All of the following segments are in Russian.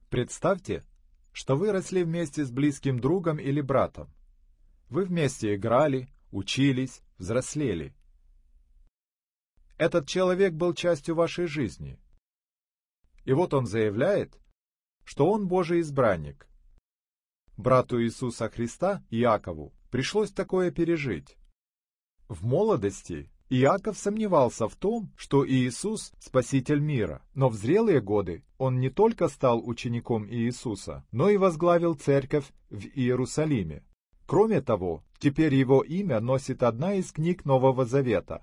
Представьте, что вы росли вместе с близким другом или братом. Вы вместе играли, учились, взрослели. Этот человек был частью вашей жизни. И вот он заявляет, что он Божий избранник. Брату Иисуса Христа, Иакову, пришлось такое пережить. В молодости Иаков сомневался в том, что Иисус – Спаситель мира, но в зрелые годы он не только стал учеником Иисуса, но и возглавил церковь в Иерусалиме. Кроме того, теперь его имя носит одна из книг Нового Завета.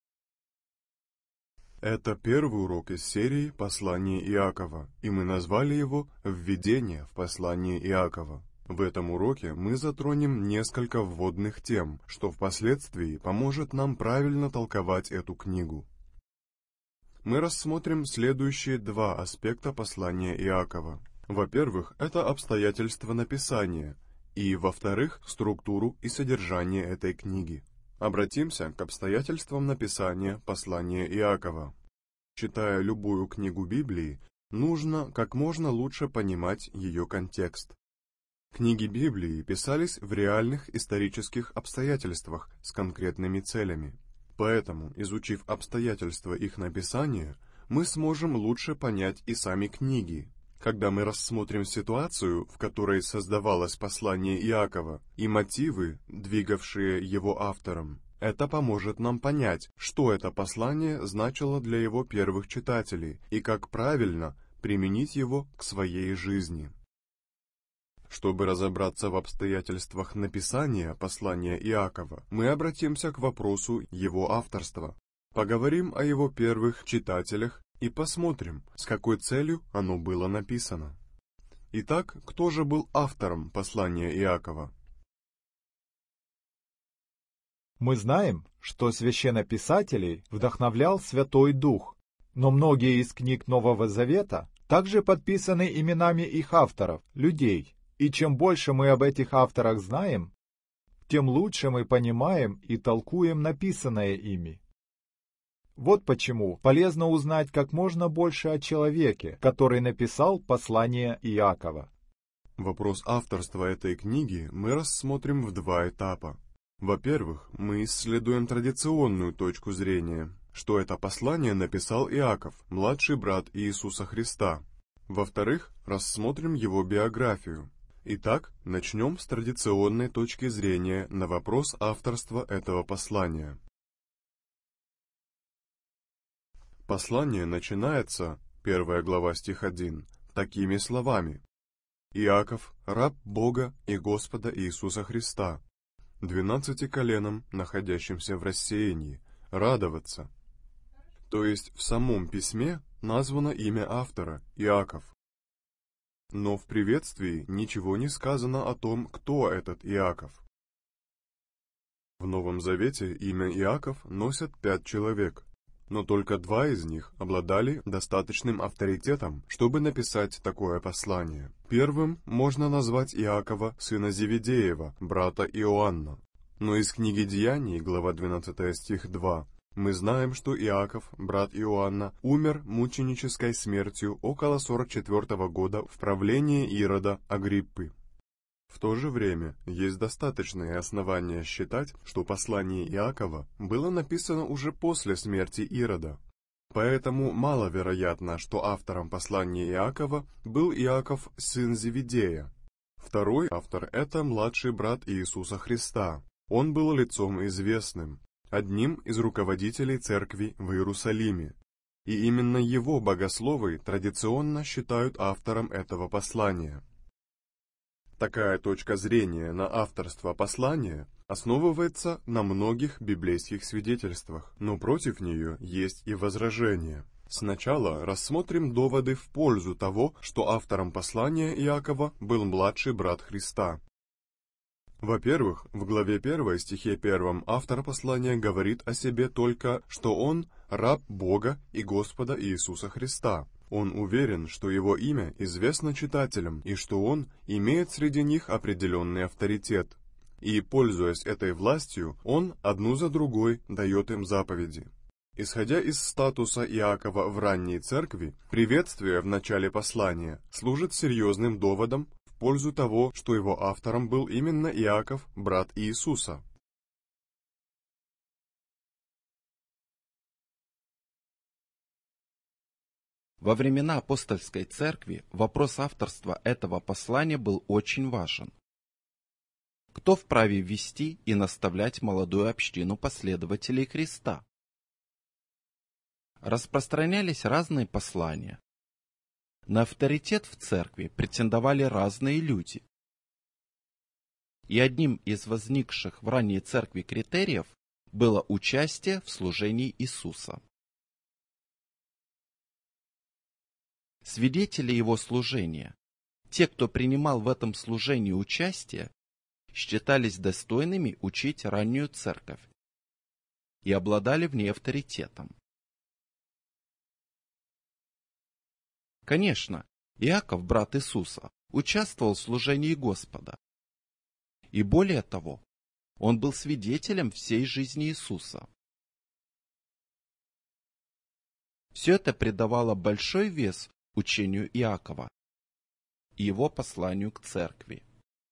Это первый урок из серии «Послание Иакова», и мы назвали его «Введение в послание Иакова». В этом уроке мы затронем несколько вводных тем, что впоследствии поможет нам правильно толковать эту книгу. Мы рассмотрим следующие два аспекта послания Иакова. Во-первых, это обстоятельства написания, и, во-вторых, структуру и содержание этой книги. Обратимся к обстоятельствам написания послания Иакова. Читая любую книгу Библии, нужно как можно лучше понимать ее контекст. Книги Библии писались в реальных исторических обстоятельствах с конкретными целями. Поэтому, изучив обстоятельства их написания, мы сможем лучше понять и сами книги. Когда мы рассмотрим ситуацию, в которой создавалось послание Иакова, и мотивы, двигавшие его автором, это поможет нам понять, что это послание значило для его первых читателей и как правильно применить его к своей жизни. Чтобы разобраться в обстоятельствах написания послания Иакова, мы обратимся к вопросу его авторства. Поговорим о его первых читателях и посмотрим, с какой целью оно было написано. Итак, кто же был автором послания Иакова? Мы знаем, что священнописателей вдохновлял Святой Дух, но многие из книг Нового Завета также подписаны именами их авторов, людей. И чем больше мы об этих авторах знаем, тем лучше мы понимаем и толкуем написанное ими. Вот почему полезно узнать как можно больше о человеке, который написал послание Иакова. Вопрос авторства этой книги мы рассмотрим в два этапа. Во-первых, мы исследуем традиционную точку зрения, что это послание написал Иаков, младший брат Иисуса Христа. Во-вторых, рассмотрим его биографию. Итак, начнем с традиционной точки зрения на вопрос авторства этого послания. Послание начинается, 1 глава стих 1, такими словами: «Иаков, раб Бога и Господа Иисуса Христа, 12 коленам, находящимся в рассеянии, радоваться». То есть в самом письме названо имя автора, Иаков. Но в приветствии ничего не сказано о том, кто этот Иаков. В Новом Завете имя Иаков носят 5 человек, но только 2 из них обладали достаточным авторитетом, чтобы написать такое послание. Первым можно назвать Иакова, сына Зеведеева, брата Иоанна. Но из книги Деяний, глава 12 стих 2, мы знаем, что Иаков, брат Иоанна, умер мученической смертью около 44 года в правлении Ирода Агриппы. В то же время есть достаточные основания считать, что послание Иакова было написано уже после смерти Ирода. Поэтому маловероятно, что автором послания Иакова был Иаков, сын Зеведея. Второй автор – это младший брат Иисуса Христа. Он был лицом известным, одним из руководителей церкви в Иерусалиме. И именно его богословы традиционно считают автором этого послания. Такая точка зрения на авторство послания основывается на многих библейских свидетельствах, но против нее есть и возражения. Сначала рассмотрим доводы в пользу того, что автором послания Иакова был младший брат Христа. Во-первых, в главе 1 стихе 1 автор послания говорит о себе только, что он раб Бога и Господа Иисуса Христа. Он уверен, что его имя известно читателям и что он имеет среди них определенный авторитет. И, пользуясь этой властью, он одну за другой дает им заповеди. Исходя из статуса Иакова в ранней церкви, приветствие в начале послания служит серьезным доводом в пользу того, что его автором был именно Иаков, брат Иисуса. Во времена апостольской церкви вопрос авторства этого послания был очень важен. Кто вправе вести и наставлять молодую общину последователей Христа? Распространялись разные послания. На авторитет в церкви претендовали разные люди. И одним из возникших в ранней церкви критериев было участие в служении Иисуса. Свидетели его служения, те, кто принимал в этом служении участие, считались достойными учить раннюю церковь и обладали в ней авторитетом. Конечно, Иаков, брат Иисуса, участвовал в служении Господа. И более того, он был свидетелем всей жизни Иисуса. Все это придавало большой вес учению Иакова и его посланию к церкви.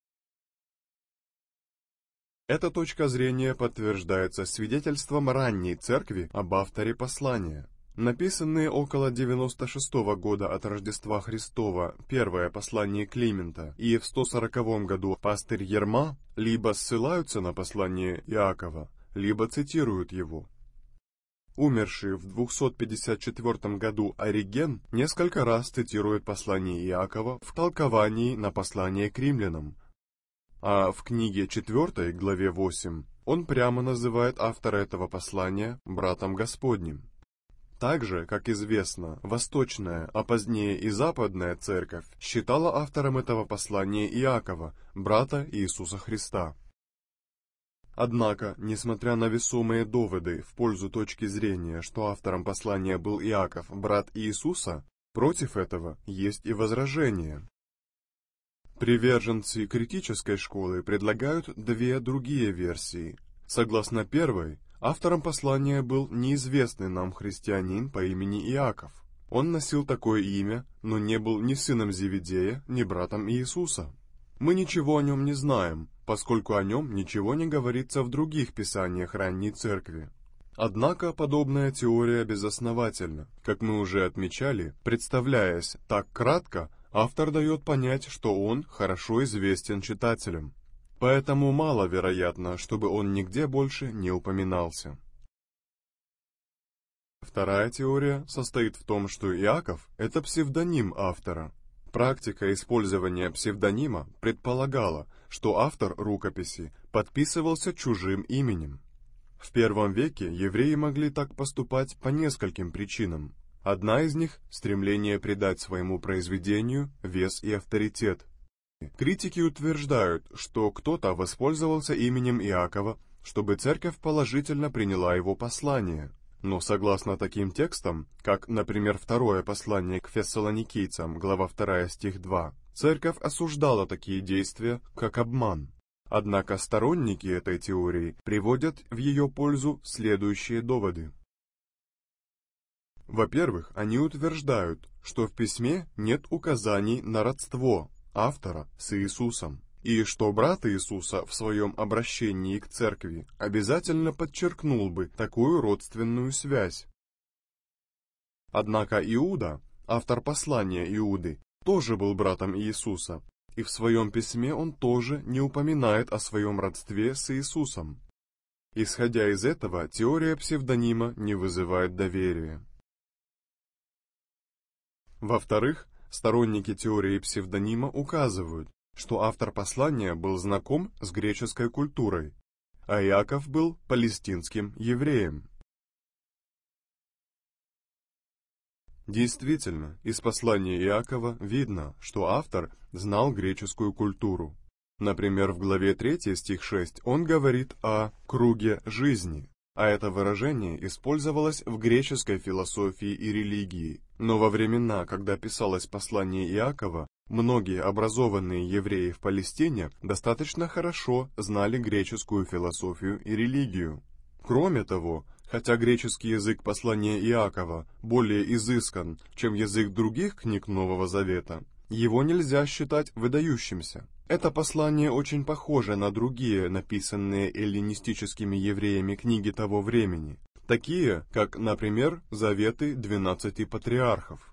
Эта точка зрения подтверждается свидетельством ранней церкви об авторе послания. Написанные около 96 года от Рождества Христова первое послание Климента и в 140 году пастырь Ерма либо ссылаются на послание Иакова, либо цитируют его. Умерший в 254 году Ориген несколько раз цитирует послание Иакова в толковании на послание к римлянам, а в книге 4, главе 8, он прямо называет автора этого послания братом Господним. Так же, как известно, Восточная, а позднее и Западная Церковь считала автором этого послания Иакова, брата Иисуса Христа. Однако, несмотря на весомые доводы в пользу точки зрения, что автором послания был Иаков, брат Иисуса, против этого есть и возражения. Приверженцы критической школы предлагают две другие версии. Согласно первой, автором послания был неизвестный нам христианин по имени Иаков. Он носил такое имя, но не был ни сыном Зеведея, ни братом Иисуса. Мы ничего о нем не знаем, поскольку о нем ничего не говорится в других писаниях ранней церкви. Однако подобная теория безосновательна. Как мы уже отмечали, представляясь так кратко, автор дает понять, что он хорошо известен читателям. Поэтому маловероятно, чтобы он нигде больше не упоминался. Вторая теория состоит в том, что Иаков – это псевдоним автора. Практика использования псевдонима предполагала, что автор рукописи подписывался чужим именем. В первом веке евреи могли так поступать по нескольким причинам. Одна из них – стремление придать своему произведению вес и авторитет. Критики утверждают, что кто-то воспользовался именем Иакова, чтобы церковь положительно приняла его послание. Но согласно таким текстам, как, например, второе послание к фессалоникийцам, глава 2, стих 2, церковь осуждала такие действия, как обман. Однако сторонники этой теории приводят в ее пользу следующие доводы. Во-первых, они утверждают, что в письме нет указаний на родство автора с Иисусом, и что брат Иисуса в своем обращении к церкви обязательно подчеркнул бы такую родственную связь. Однако Иуда, автор послания Иуды, тоже был братом Иисуса, и в своем письме он тоже не упоминает о своем родстве с Иисусом. Исходя из этого, теория псевдонима не вызывает доверия. Во-вторых, сторонники теории псевдонима указывают, что автор послания был знаком с греческой культурой, а Иаков был палестинским евреем. Действительно, из послания Иакова видно, что автор знал греческую культуру. Например, в главе 3, стих 6, он говорит о «круге жизни», а это выражение использовалось в греческой философии и религии. Но во времена, когда писалось послание Иакова, многие образованные евреи в Палестине достаточно хорошо знали греческую философию и религию. Кроме того, Хотя греческий язык послания Иакова более изыскан, чем язык других книг Нового Завета, его нельзя считать выдающимся. Это послание очень похоже на другие, написанные эллинистическими евреями книги того времени, такие как, например, Заветы 12 патриархов.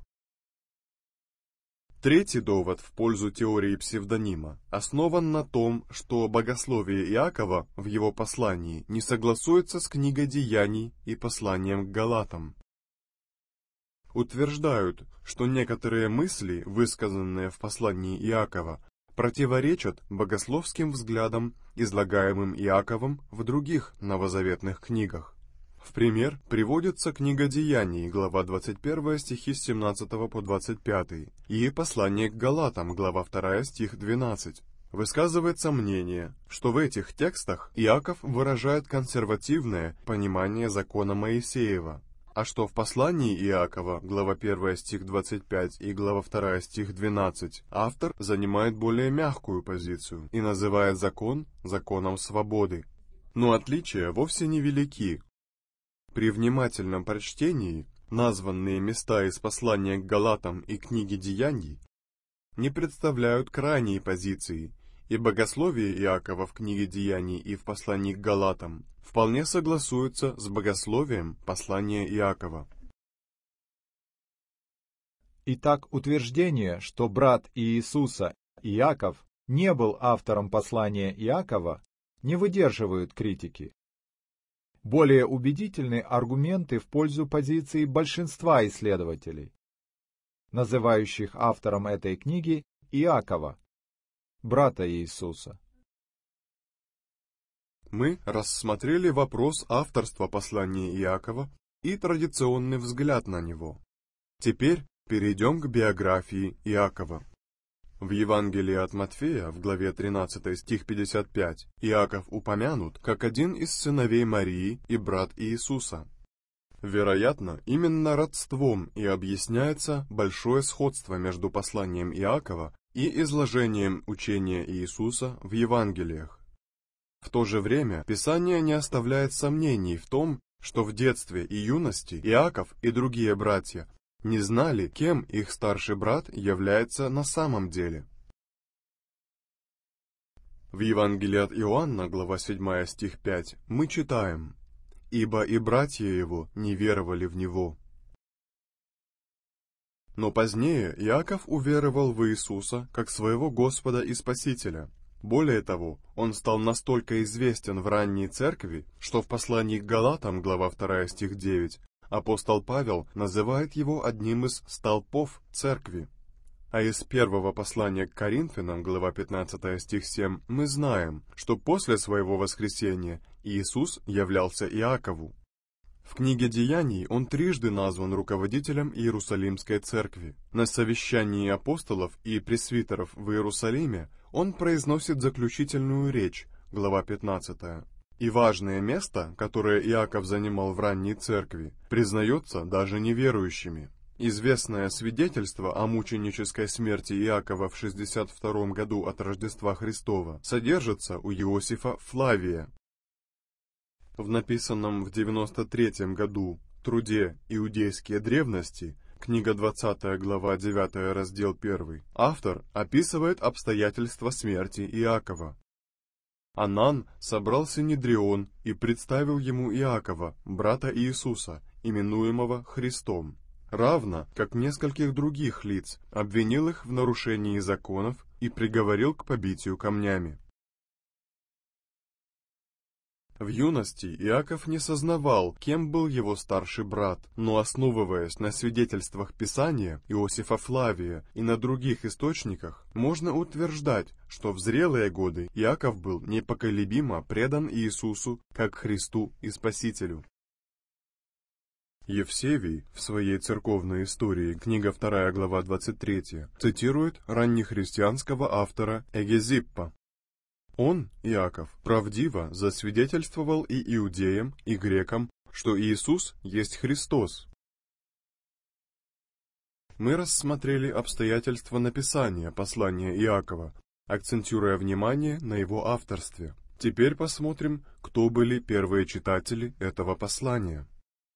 Третий довод в пользу теории псевдонима основан на том, что богословие Иакова в его послании не согласуется с книгой Деяний и посланием к Галатам. Утверждают, что некоторые мысли, высказанные в послании Иакова, противоречат богословским взглядам, излагаемым Иаковом в других новозаветных книгах. В пример приводится книга Деяний, глава 21, стихи с 17 по 25, и послание к Галатам, глава 2, стих 12. Высказывается мнение, что в этих текстах Иаков выражает консервативное понимание закона Моисеева, а что в послании Иакова, глава 1, стих 25 и глава 2, стих 12, автор занимает более мягкую позицию и называет закон законом свободы. Но отличия вовсе не велики. При внимательном прочтении названные места из послания к Галатам и книги Деяний не представляют крайней позиции, и богословие Иакова в книге Деяний и в послании к Галатам вполне согласуется с богословием послания Иакова. Итак, утверждение, что брат Иисуса, Иаков, не был автором послания Иакова, не выдерживают критики. Более убедительны аргументы в пользу позиции большинства исследователей, называющих автором этой книги Иакова, брата Иисуса. Мы рассмотрели вопрос авторства послания Иакова и традиционный взгляд на него. Теперь перейдем к биографии Иакова. В Евангелии от Матфея, в главе 13, стих 55, Иаков упомянут как один из сыновей Марии и брат Иисуса. Вероятно, именно родством и объясняется большое сходство между посланием Иакова и изложением учения Иисуса в Евангелиях. В то же время Писание не оставляет сомнений в том, что в детстве и юности Иаков и другие братья не знали, кем их старший брат является на самом деле. В Евангелии от Иоанна, глава 7, стих 5, мы читаем: «Ибо и братья его не веровали в него». Но позднее Иаков уверовал в Иисуса как своего Господа и Спасителя. Более того, он стал настолько известен в ранней церкви, что в послании к Галатам, глава 2, стих 9, апостол Павел называет его одним из столпов церкви. А из первого послания к Коринфянам, глава 15, стих 7, мы знаем, что после своего воскресения Иисус являлся Иакову. В книге Деяний он трижды назван руководителем Иерусалимской церкви. На совещании апостолов и пресвитеров в Иерусалиме он произносит заключительную речь, глава 15. И важное место, которое Иаков занимал в ранней церкви, признается даже неверующими. Известное свидетельство о мученической смерти Иакова в 62 году от Рождества Христова содержится у Иосифа Флавия. В написанном в 93 году труде «Иудейские древности», книга 20, глава 9, раздел 1, автор описывает обстоятельства смерти Иакова. Анан собрал Синедрион и представил ему Иакова, брата Иисуса, именуемого Христом, равно как нескольких других лиц, обвинил их в нарушении законов и приговорил к побитию камнями. В юности Иаков не сознавал, кем был его старший брат, но, основываясь на свидетельствах Писания Иосифа Флавия и на других источниках, можно утверждать, что в зрелые годы Иаков был непоколебимо предан Иисусу как Христу и Спасителю. Евсевий в своей церковной истории, книга 2, глава 23, цитирует раннехристианского автора Эгезиппа. Он, Иаков, правдиво засвидетельствовал и иудеям, и грекам, что Иисус есть Христос. Мы рассмотрели обстоятельства написания послания Иакова, акцентируя внимание на его авторстве. Теперь посмотрим, кто были первые читатели этого послания.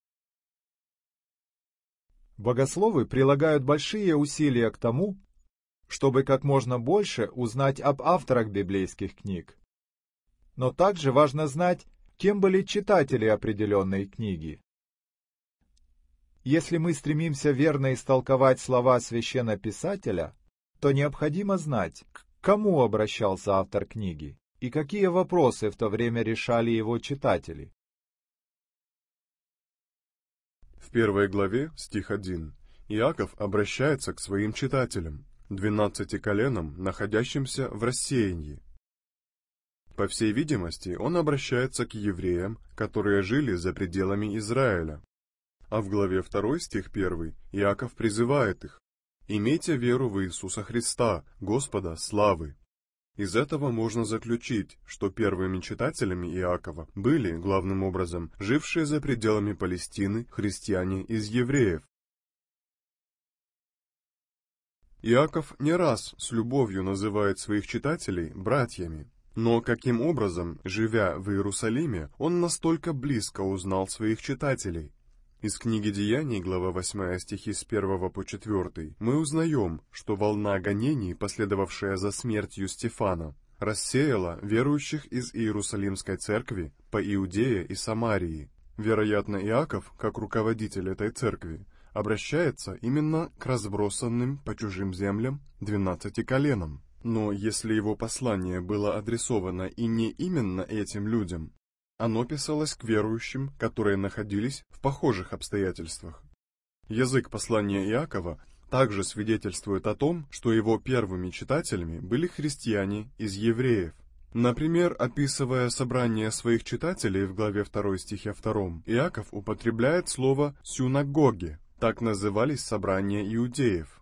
Богословы прилагают большие усилия к тому, чтобы как можно больше узнать об авторах библейских книг. Но также важно знать, кем были читатели определенной книги. Если мы стремимся верно истолковать слова священнописателя, то необходимо знать, к кому обращался автор книги и какие вопросы в то время решали его читатели. В 1 главе, стих 1, Иаков обращается к своим читателям, 12 коленам, находящимся в рассеянии. По всей видимости, он обращается к евреям, которые жили за пределами Израиля. А в главе 2, стих 1, Иаков призывает их: «Имейте веру в Иисуса Христа, Господа славы». Из этого можно заключить, что первыми читателями Иакова были, главным образом, жившие за пределами Палестины христиане из евреев. Иаков не раз с любовью называет своих читателей братьями. Но каким образом, живя в Иерусалиме, он настолько близко узнал своих читателей? Из книги Деяний, глава 8, стихи с 1 по 4, мы узнаем, что волна гонений, последовавшая за смертью Стефана, рассеяла верующих из Иерусалимской церкви по Иудее и Самарии. Вероятно, Иаков, как руководитель этой церкви, обращается именно к разбросанным по чужим землям 12 коленам. Но если его послание было адресовано и не именно этим людям, оно писалось к верующим, которые находились в похожих обстоятельствах. Язык послания Иакова также свидетельствует о том, что его первыми читателями были христиане из евреев. Например, описывая собрание своих читателей в главе 2 стихе 2, Иаков употребляет слово «синагоги», так назывались собрания иудеев.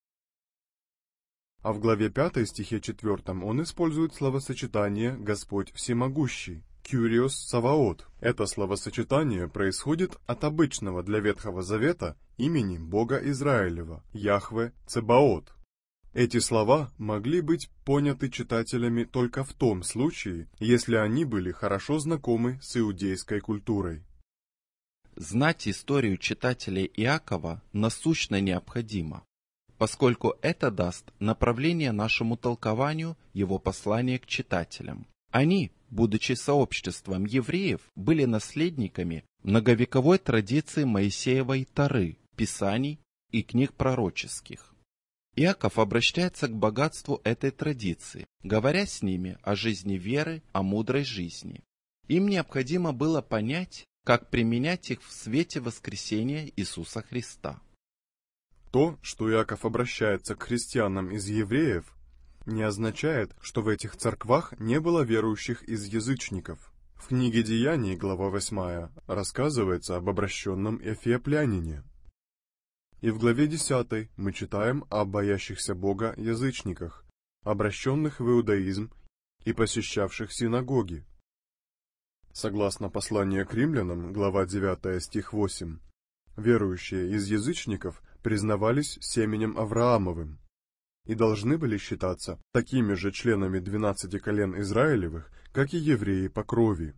А в главе 5 стихе 4 он использует словосочетание «Господь всемогущий» «Кюриос Саваот». Это словосочетание происходит от обычного для Ветхого Завета имени Бога Израилева Яхве Цебаот. Эти слова могли быть поняты читателями только в том случае, если они были хорошо знакомы с иудейской культурой. Знать историю читателей Иакова насущно необходимо, поскольку это даст направление нашему толкованию его послания к читателям. Они, будучи сообществом евреев, были наследниками многовековой традиции Моисеевой Торы, Писаний и книг пророческих. Иаков обращается к богатству этой традиции, говоря с ними о жизни веры, о мудрой жизни. Им необходимо было понять, как применять их в свете воскресения Иисуса Христа. То, что Иаков обращается к христианам из евреев, не означает, что в этих церквах не было верующих из язычников. В книге Деяний, глава 8, рассказывается об обращенном эфиоплянине. И в главе 10 мы читаем о боящихся Бога язычниках, обращенных в иудаизм и посещавших синагоги. Согласно посланию к римлянам, глава 9, стих 8, верующие из язычников признавались семенем Авраамовым и должны были считаться такими же членами 12 колен Израилевых, как и евреи по крови.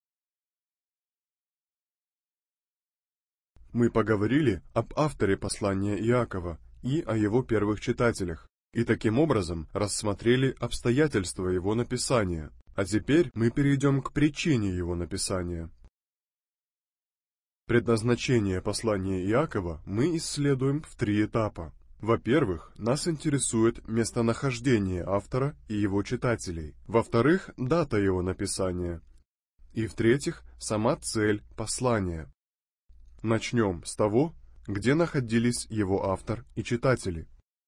Мы поговорили об авторе послания Иакова и о его первых читателях, и таким образом рассмотрели обстоятельства его написания. А теперь мы перейдем к причине его написания. Предназначение послания Иакова мы исследуем в 3 этапа. Во-первых, нас интересует местонахождение автора и его читателей. Во-вторых, дата его написания. И в-третьих, сама цель послания. Начнем с того, где находились его автор и читатели.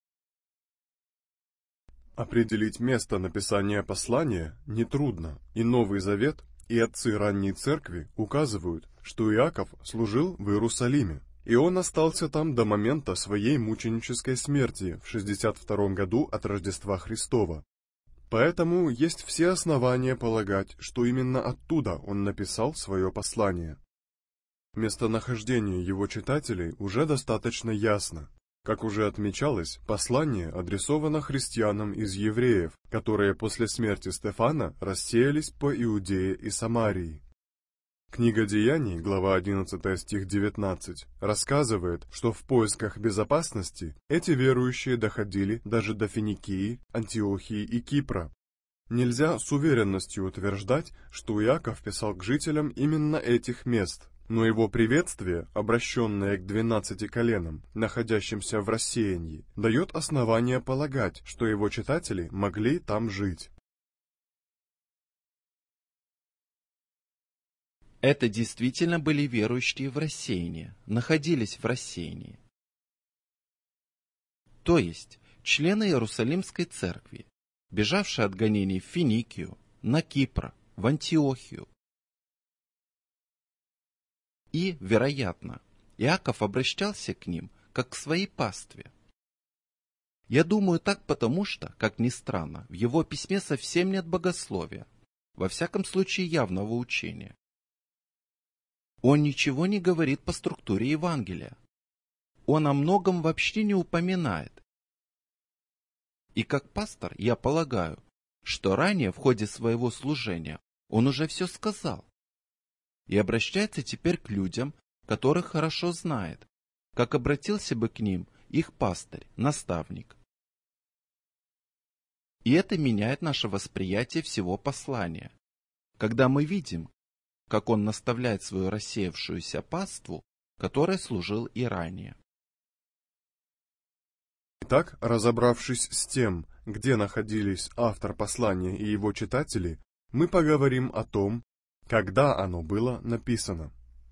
Определить место написания послания нетрудно, и Новый Завет, и отцы ранней церкви указывают, что Иаков служил в Иерусалиме, и он остался там до момента своей мученической смерти в 62 году от Рождества Христова. Поэтому есть все основания полагать, что именно оттуда он написал свое послание. Местонахождение его читателей уже достаточно ясно. Как уже отмечалось, послание адресовано христианам из евреев, которые после смерти Стефана рассеялись по Иудее и Самарии. Книга Деяний, глава 11, стих 19, рассказывает, что в поисках безопасности эти верующие доходили даже до Финикии, Антиохии и Кипра. Нельзя с уверенностью утверждать, что Иаков писал к жителям именно этих мест, но его приветствие, обращенное к 12 коленам, находящимся в рассеянии, дает основание полагать, что его читатели могли там жить. Это действительно были верующие в рассеянии, находились в рассеянии. То есть, члены Иерусалимской церкви, бежавшие от гонений в Финикию, на Кипр, в Антиохию. И, вероятно, Иаков обращался к ним, как к своей пастве. Я думаю так потому что, как ни странно, в его письме совсем нет богословия, во всяком случае явного учения. Он ничего не говорит по структуре Евангелия. Он о многом вообще не упоминает. И как пастор я полагаю, что ранее в ходе своего служения он уже все сказал. И обращается теперь к людям, которых хорошо знает, как обратился бы к ним их пастырь, наставник. И это меняет наше восприятие всего послания, когда мы видим, как он наставляет свою рассеявшуюся паству, которой служил и ранее. Итак, разобравшись с тем, где находились автор послания и его читатели, мы поговорим о том, когда оно было написано.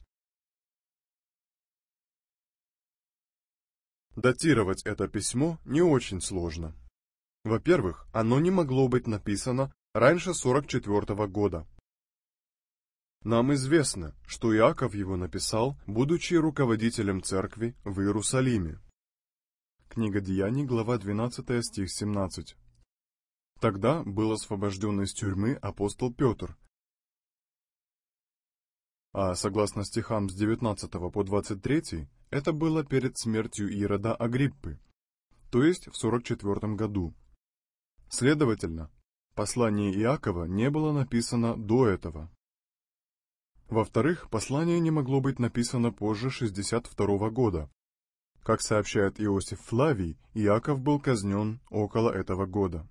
Датировать это письмо не очень сложно. Во-первых, оно не могло быть написано раньше 44-го года. Нам известно, что Иаков его написал, будучи руководителем церкви в Иерусалиме. Книга Деяний, глава 12, стих 17. Тогда был освобожден из тюрьмы апостол Петр. А согласно стихам с 19 по 23, это было перед смертью Ирода Агриппы, то есть в 44 году. Следовательно, послание Иакова не было написано до этого. Во-вторых, послание не могло быть написано позже 62 года. Как сообщает Иосиф Флавий, Иаков был казнен около этого года.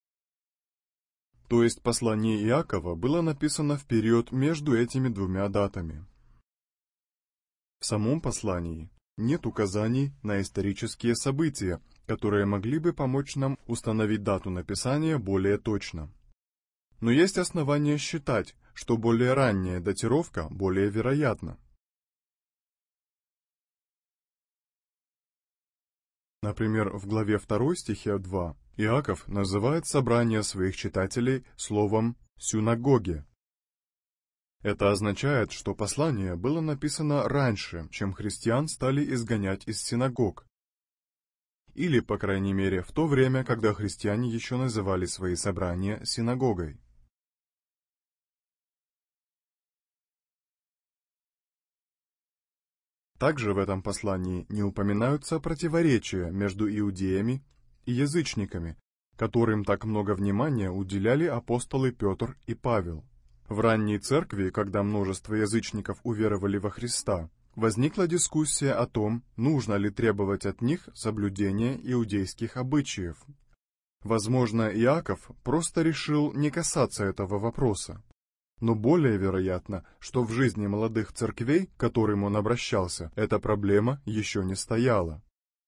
То есть послание Иакова было написано в период между этими двумя датами. В самом послании нет указаний на исторические события, которые могли бы помочь нам установить дату написания более точно. Но есть основания считать, что более ранняя датировка более вероятна. Например, в главе 2 стихе 2 Иаков называет собрание своих читателей словом «синагоге». Это означает, что послание было написано раньше, чем христиан стали изгонять из синагог. Или, по крайней мере, в то время, когда христиане еще называли свои собрания синагогой. Также в этом послании не упоминаются противоречия между иудеями и язычниками, которым так много внимания уделяли апостолы Петр и Павел. В ранней церкви, когда множество язычников уверовали во Христа, возникла дискуссия о том, нужно ли требовать от них соблюдения иудейских обычаев. Возможно, Иаков просто решил не касаться этого вопроса. Но более вероятно, что в жизни молодых церквей, к которым он обращался, эта проблема еще не стояла.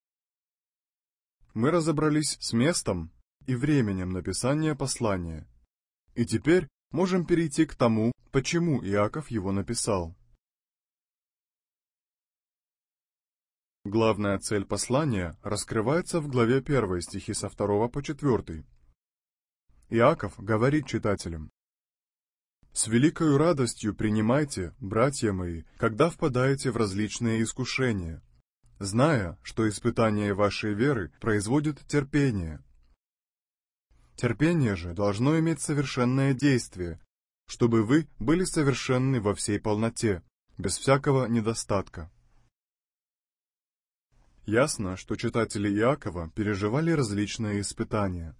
Мы разобрались с местом и временем написания послания. И теперь можем перейти к тому, почему Иаков его написал. Главная цель послания раскрывается в главе 1 стихи со 2 по 4. Иаков говорит читателям: «С великою радостью принимайте, братья мои, когда впадаете в различные искушения, зная, что испытание вашей веры производит терпение. Терпение же должно иметь совершенное действие, чтобы вы были совершенны во всей полноте, без всякого недостатка». Ясно, что читатели Иакова переживали различные испытания.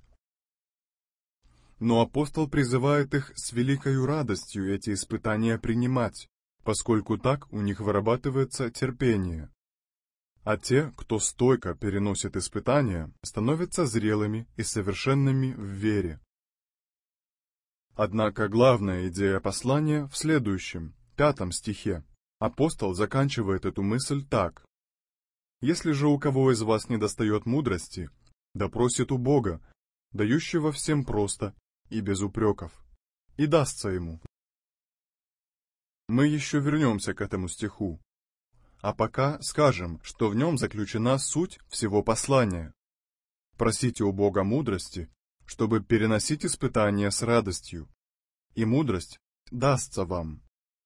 Но апостол призывает их с великою радостью эти испытания принимать, поскольку так у них вырабатывается терпение. А те, кто стойко переносит испытания, становятся зрелыми и совершенными в вере. Однако главная идея послания в следующем, 5 стихе. Апостол заканчивает эту мысль так. «Если же у кого из вас недостает мудрости, да просит у Бога, дающего всем просто и без упреков, и дастся ему». Мы еще вернемся к этому стиху. А пока скажем, что в нем заключена суть всего послания. Просите у Бога мудрости, чтобы переносить испытания с радостью, и мудрость дастся вам.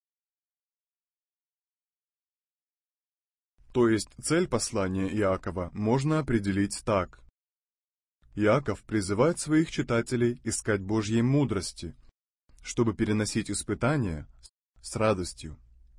То есть цель послания Иакова можно определить так. Иаков призывает своих читателей искать Божьей мудрости, чтобы переносить испытания с радостью.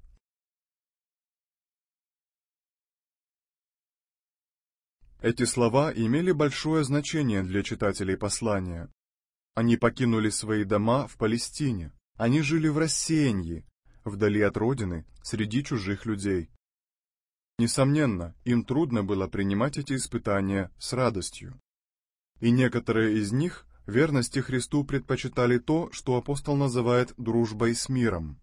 Эти слова имели большое значение для читателей послания. Они покинули свои дома в Палестине. Они жили в рассеянии, вдали от родины, среди чужих людей. Несомненно, им трудно было принимать эти испытания с радостью. И некоторые из них верности Христу предпочитали то, что апостол называет дружбой с миром.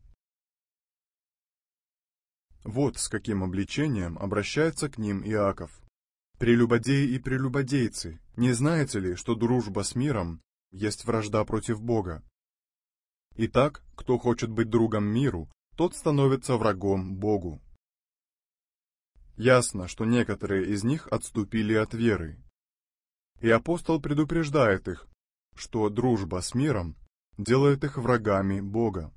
Вот с каким обличением обращается к ним Иаков. «Прелюбодеи и прелюбодейцы, не знаете ли, что дружба с миром есть вражда против Бога? Итак, кто хочет быть другом миру, тот становится врагом Богу». Ясно, что некоторые из них отступили от веры. И апостол предупреждает их, что дружба с миром делает их врагами Бога.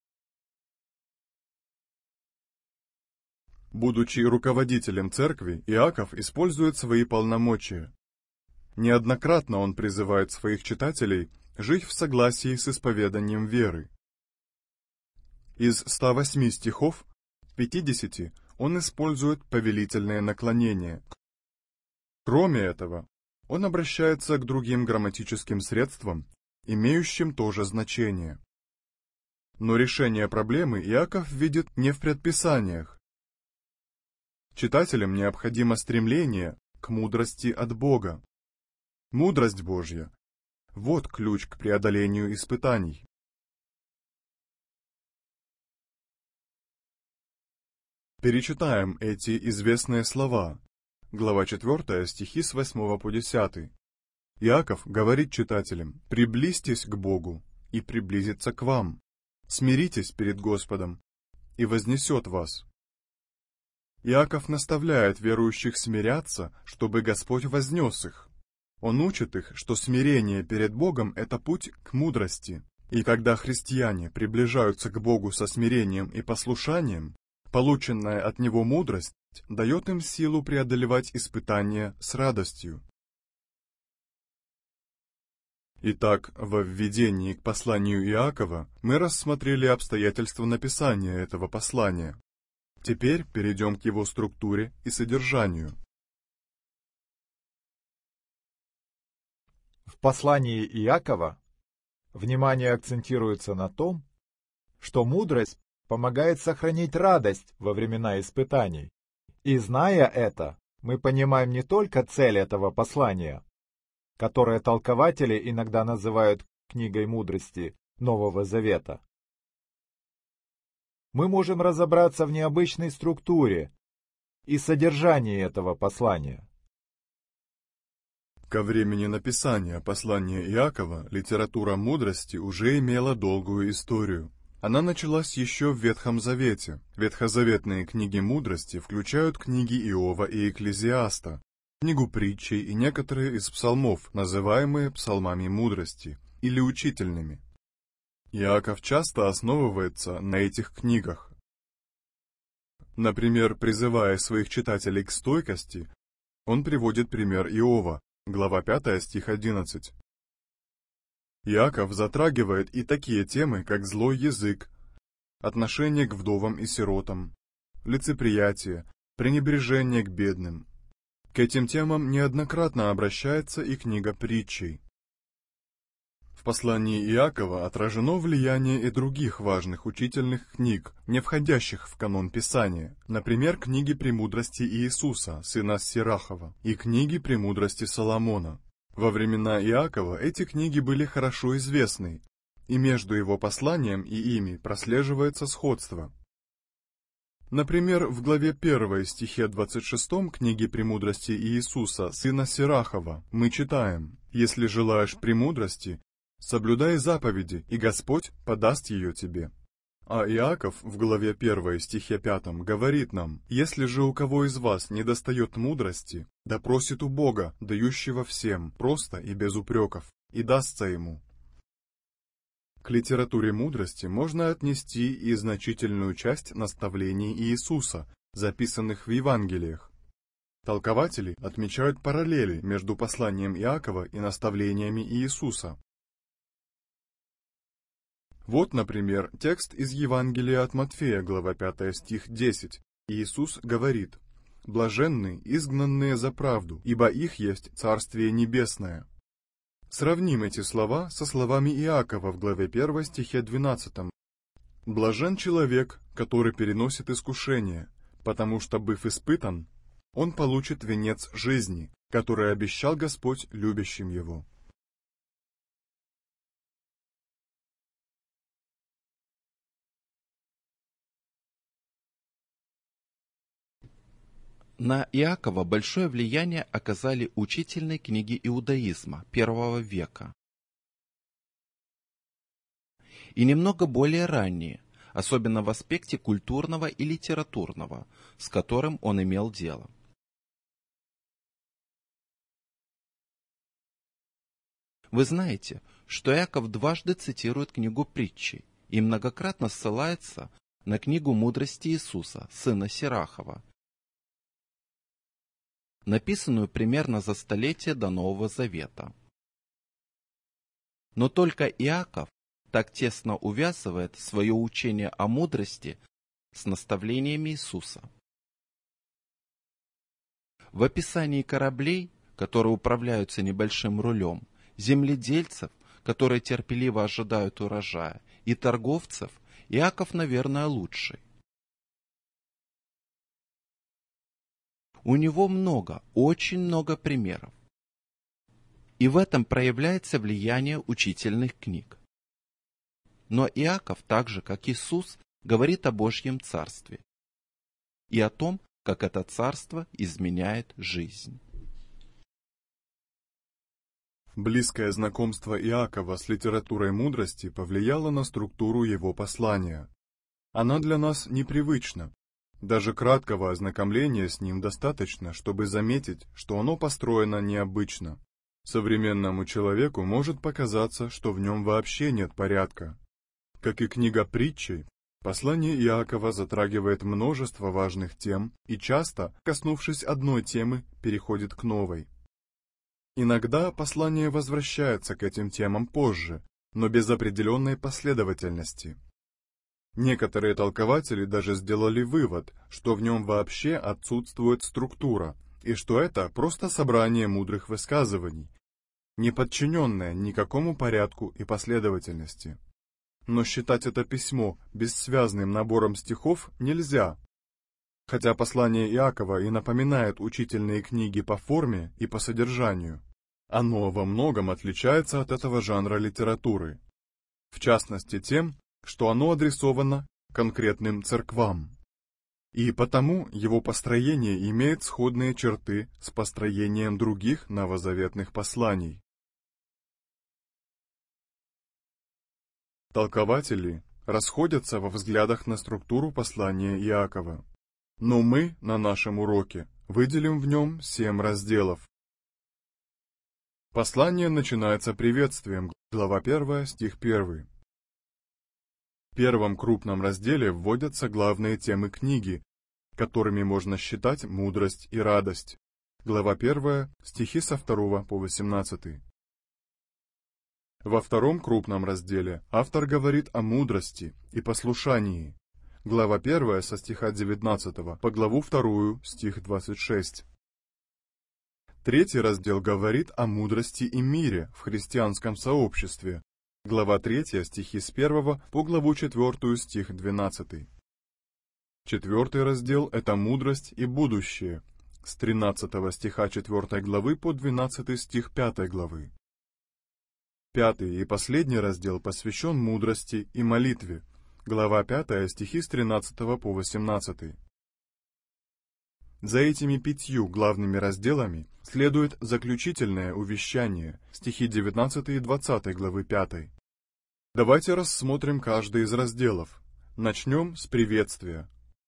Будучи руководителем церкви, Иаков использует свои полномочия. Неоднократно он призывает своих читателей жить в согласии с исповеданием веры. Из 108 стихов, 50 он использует повелительное наклонение. Кроме этого, он обращается к другим грамматическим средствам, имеющим то же значение. Но решение проблемы Иаков видит не в предписаниях. Читателям необходимо стремление к мудрости от Бога. Мудрость Божья – вот ключ к преодолению испытаний. Перечитаем эти известные слова. Глава 4, стихи с 8 по 10. Иаков говорит читателям: «Приблизьтесь к Богу, и приблизится к вам. Смиритесь перед Господом, и вознесет вас». Иаков наставляет верующих смиряться, чтобы Господь вознес их. Он учит их, что смирение перед Богом – это путь к мудрости. И когда христиане приближаются к Богу со смирением и послушанием, полученная от Него мудрость дает им силу преодолевать испытания с радостью. Итак, во введении к посланию Иакова мы рассмотрели обстоятельства написания этого послания. Теперь перейдем к его структуре и содержанию. В послании Иакова внимание акцентируется на том, что мудрость помогает сохранить радость во времена испытаний. И зная это, мы понимаем не только цель этого послания, которое толкователи иногда называют книгой мудрости Нового Завета. Мы можем разобраться в необычной структуре и содержании этого послания. Ко времени написания послания Иакова литература мудрости уже имела долгую историю. Она началась еще в Ветхом Завете. Ветхозаветные книги мудрости включают книги Иова и Экклезиаста, книгу притчей и некоторые из псалмов, называемые псалмами мудрости или учительными. Иаков часто основывается на этих книгах. Например, призывая своих читателей к стойкости, он приводит пример Иова, глава 5, стих 11. Иаков затрагивает и такие темы, как злой язык, отношение к вдовам и сиротам, лицеприятие, пренебрежение к бедным, К этим темам неоднократно обращается и книга Притчей. В послании Иакова отражено влияние и других важных учительных книг, не входящих в канон Писания, например, книги «Премудрости Иисуса», сына Сирахова, и книги «Премудрости Соломона». Во времена Иакова эти книги были хорошо известны, и между его посланием и ими прослеживается сходство. Например, в главе 1 стихе 26 книги «Премудрости Иисуса», сына Сирахова, мы читаем: «Если желаешь премудрости, соблюдай заповеди, и Господь подаст ее тебе». А Иаков в главе 1 стихе 5 говорит нам: «Если же у кого из вас недостает мудрости, да просит у Бога, дающего всем, просто и без упреков, и дастся ему». К литературе мудрости можно отнести и значительную часть наставлений Иисуса, записанных в Евангелиях. Толкователи отмечают параллели между посланием Иакова и наставлениями Иисуса. Вот, например, текст из Евангелия от Матфея, глава 5, стих 10. Иисус говорит: «Блаженны, изгнанные за правду, ибо их есть Царствие Небесное». Сравним эти слова со словами Иакова в главе 1, стихе 12. «Блажен человек, который переносит искушение, потому что, быв испытан, он получит венец жизни, который обещал Господь любящим его». На Иакова большое влияние оказали учительные книги иудаизма I века и немного более ранние, особенно в аспекте культурного и литературного, с которым он имел дело. Вы знаете, что Иаков дважды цитирует книгу Притчей и многократно ссылается на книгу «Мудрости Иисуса», сына Сирахова, написанную примерно за столетие до Нового Завета. Но только Иаков так тесно увязывает свое учение о мудрости с наставлениями Иисуса. В описании кораблей, которые управляются небольшим рулем, земледельцев, которые терпеливо ожидают урожая, и торговцев, Иаков, наверное, лучший. У него много, очень много примеров. И в этом проявляется влияние учительных книг. Но Иаков, так же как Иисус, говорит о Божьем Царстве и о том, как это Царство изменяет жизнь. Близкое знакомство Иакова с литературой мудрости повлияло на структуру его послания. Она для нас непривычна. Даже краткого ознакомления с ним достаточно, чтобы заметить, что оно построено необычно. Современному человеку может показаться, что в нем вообще нет порядка. Как и книга Притчей, послание Иакова затрагивает множество важных тем и часто, коснувшись одной темы, переходит к новой. Иногда послание возвращается к этим темам позже, но без определенной последовательности. Некоторые толкователи даже сделали вывод, что в нем вообще отсутствует структура, и что это просто собрание мудрых высказываний, не подчиненное никакому порядку и последовательности. Но считать это письмо бессвязным набором стихов нельзя. Хотя послание Иакова и напоминает учительные книги по форме и по содержанию, оно во многом отличается от этого жанра литературы. В частности тем, что оно адресовано конкретным церквам. И потому его построение имеет сходные черты с построением других новозаветных посланий. Толкователи расходятся во взглядах на структуру послания Иакова. Но мы на нашем уроке выделим в нем 7 разделов. Послание начинается приветствием, глава 1, стих 1. В первом крупном разделе вводятся главные темы книги, которыми можно считать мудрость и радость. Глава 1, стихи со 2 по 18. Во втором крупном разделе автор говорит о мудрости и послушании. Глава 1 со стиха 19 по главу 2, стих 26. Третий раздел говорит о мудрости и мире в христианском сообществе. Глава 3, стихи с 1 по главу 4, стих 12. Четвертый раздел – это мудрость и будущее, с 13 стиха 4 главы по 12 стих 5 главы. Пятый и последний раздел посвящен мудрости и молитве, глава 5, стихи с 13 по 18. За этими 5 главными разделами следует заключительное увещание, стихи 19 и 20 главы 5. Давайте рассмотрим каждый из разделов. Начнем с приветствия.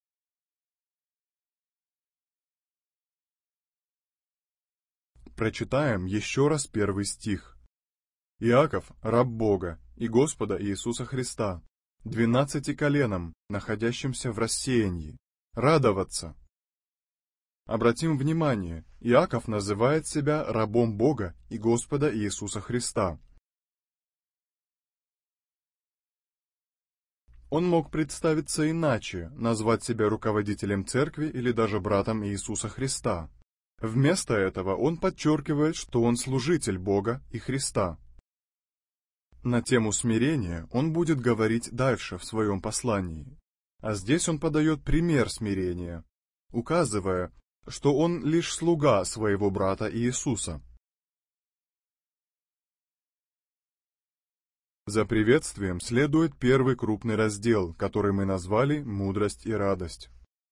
Прочитаем еще раз первый стих. «Иаков, раб Бога и Господа Иисуса Христа, 12 коленам, находящимся в рассеянии, радоваться». Обратим внимание, Иаков называет себя рабом Бога и Господа Иисуса Христа. Он мог представиться иначе, назвать себя руководителем церкви или даже братом Иисуса Христа. Вместо этого он подчеркивает, что он служитель Бога и Христа. На тему смирения он будет говорить дальше в своем послании. А здесь он подает пример смирения, указывая, что он лишь слуга своего брата Иисуса. За приветствием следует первый крупный раздел, который мы назвали «Мудрость и радость».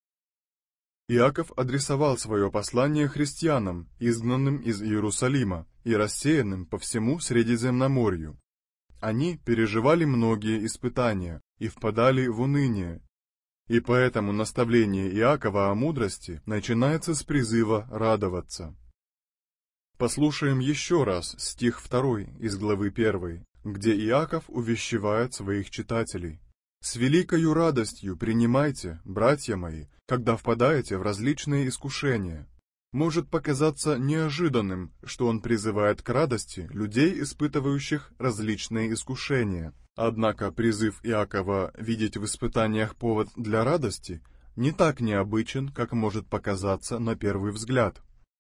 Иаков адресовал свое послание христианам, изгнанным из Иерусалима и рассеянным по всему Средиземноморью. Они переживали многие испытания и впадали в уныние, и поэтому наставление Иакова о мудрости начинается с призыва радоваться. Послушаем еще раз стих 2 из главы 1, где Иаков увещевает своих читателей. «С великою радостью принимайте, братья мои, когда впадаете в различные искушения». Может показаться неожиданным, что он призывает к радости людей, испытывающих различные искушения. Однако призыв Иакова видеть в испытаниях повод для радости не так необычен, как может показаться на первый взгляд.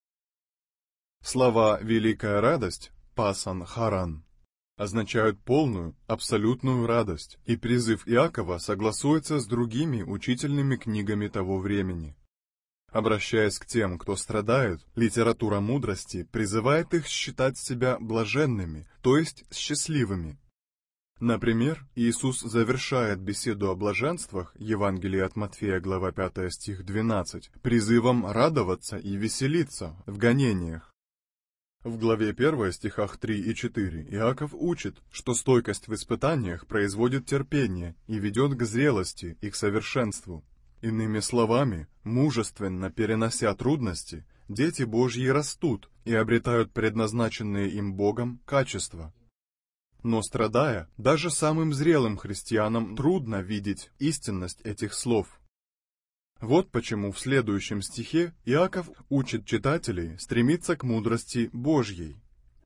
Слова «великая радость» «пасан харан» означают полную, абсолютную радость, и призыв Иакова согласуется с другими учительными книгами того времени. Обращаясь к тем, кто страдает, литература мудрости призывает их считать себя блаженными, то есть счастливыми. Например, Иисус завершает беседу о блаженствах, Евангелие от Матфея, глава 5, стих 12, призывом радоваться и веселиться в гонениях. В главе 1, стихах 3 и 4, Иаков учит, что стойкость в испытаниях производит терпение и ведет к зрелости и к совершенству. Иными словами, мужественно перенося трудности, дети Божьи растут и обретают предназначенные им Богом качества. Но страдая, даже самым зрелым христианам трудно видеть истинность этих слов. Вот почему в следующем стихе Иаков учит читателей стремиться к мудрости Божьей.